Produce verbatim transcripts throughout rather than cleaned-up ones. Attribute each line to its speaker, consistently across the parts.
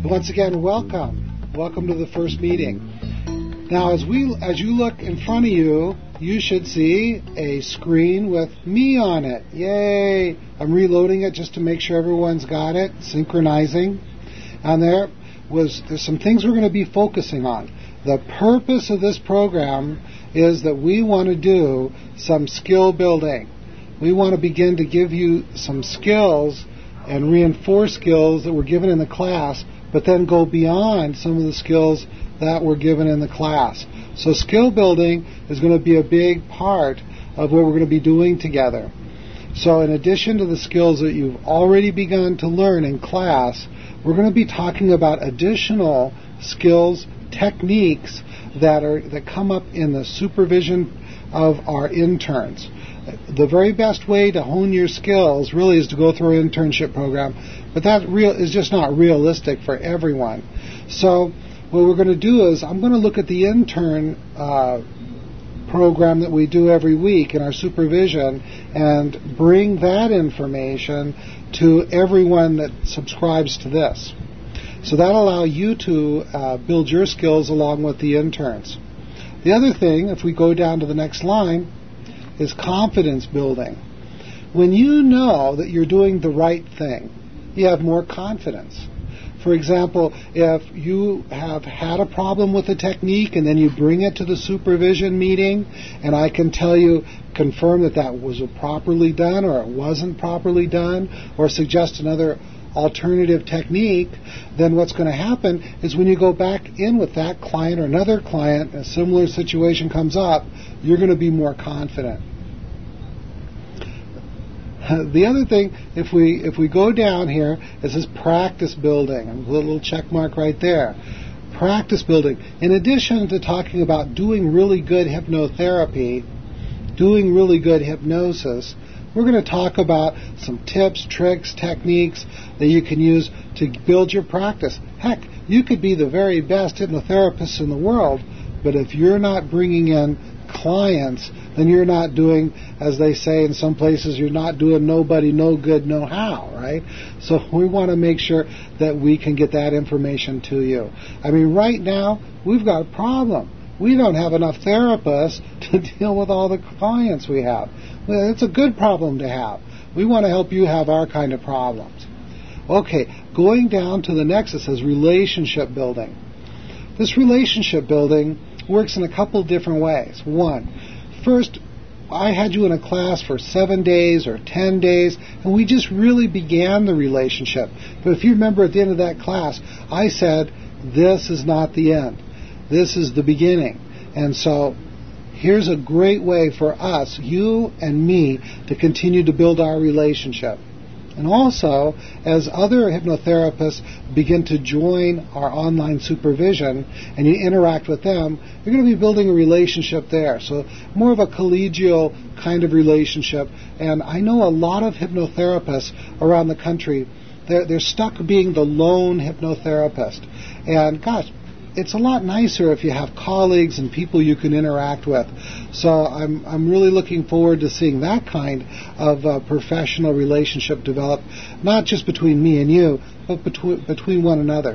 Speaker 1: Once again, welcome. Welcome to the first meeting. Now, as we, as you look in front of you, you should see a screen with me on it. Yay! I'm reloading it just to make sure everyone's got it, synchronizing. And there was there's some things we're going to be focusing on. The purpose of this program is that we want to do some skill building. We want to begin to give you some skills and reinforce skills that were given in the class, but then go beyond some of the skills that were given in the class. So skill building is going to be a big part of what we're going to be doing together. So in addition to the skills that you've already begun to learn in class, we're going to be talking about additional skills, techniques that are that come up in the supervision of our interns. The very best way to hone your skills really is to go through an internship program, but that real is just not realistic for everyone. So what we're going to do is I'm going to look at the intern uh, program that we do every week in our supervision and bring that information to everyone that subscribes to this. So that'll allow you to uh, build your skills along with the interns. The other thing, if we go down to the next line, is confidence building. When you know that you're doing the right thing, you have more confidence. For example, if you have had a problem with a technique and then you bring it to the supervision meeting, and I can tell you, confirm that that was properly done or it wasn't properly done, or suggest another alternative technique, then what's going to happen is when you go back in with that client or another client, a similar situation comes up, you're going to be more confident. The other thing, if we if we go down here, is this practice building. A little check mark right there. Practice building. In addition to talking about doing really good hypnotherapy, doing really good hypnosis, we're going to talk about some tips, tricks, techniques that you can use to build your practice. Heck, you could be the very best hypnotherapist in the world, but if you're not bringing in clients, then you're not doing, as they say in some places, you're not doing nobody no good, no how, right? So we want to make sure that we can get that information to you. I mean, right now, we've got a problem. We don't have enough therapists to deal with all the clients we have. Well, it's a good problem to have. We want to help you have our kind of problems. Okay, going down to the next, it says relationship building. This relationship building works in a couple different ways. One, first, I had you in a class for seven days or ten days, and we just really began the relationship. But if you remember at the end of that class, I said, this is not the end. This is the beginning. And so here's a great way for us, you and me, to continue to build our relationship. And also, as other hypnotherapists begin to join our online supervision and you interact with them, you're going to be building a relationship there. So more of a collegial kind of relationship. And I know a lot of hypnotherapists around the country, they're, they're stuck being the lone hypnotherapist. And gosh, it's a lot nicer if you have colleagues and people you can interact with. So I'm I'm really looking forward to seeing that kind of uh, professional relationship develop, not just between me and you, but between between one another.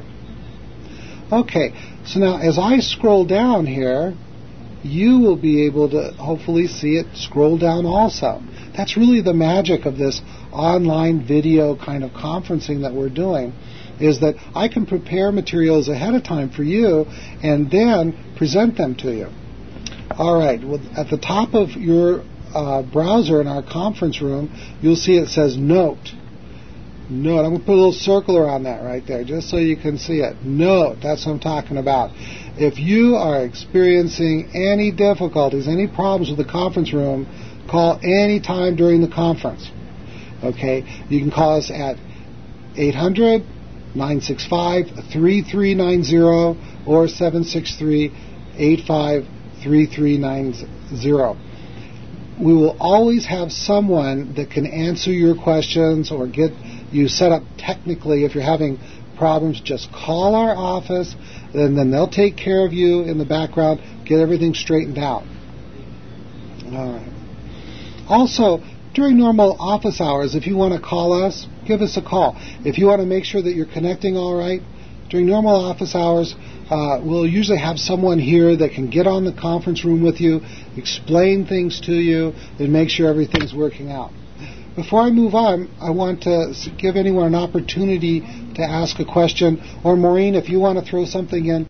Speaker 1: Okay, so now as I scroll down here, you will be able to hopefully see it scroll down also. That's really the magic of this online video kind of conferencing that we're doing, is that I can prepare materials ahead of time for you and then present them to you. All right, well, at the top of your uh, browser in our conference room, you'll see it says Note. Note, I'm going to put a little circle around that right there just so you can see it. Note, that's what I'm talking about. If you are experiencing any difficulties, any problems with the conference room, call any time during the conference. Okay, you can call us at eight hundred, nine six five, three three nine zero or seven six three, eight five three three nine zero. We will always have someone that can answer your questions or get you set up technically. If you're having problems, just call our office, and then they'll take care of you in the background, get everything straightened out. All right. Also, during normal office hours, if you want to call us, give us a call. If you want to make sure that you're connecting all right, during normal office hours, uh, we'll usually have someone here that can get on the conference room with you, explain things to you, and make sure everything's working out. Before I move on, I want to give anyone an opportunity to ask a question. Or Maureen, if you want to throw something in.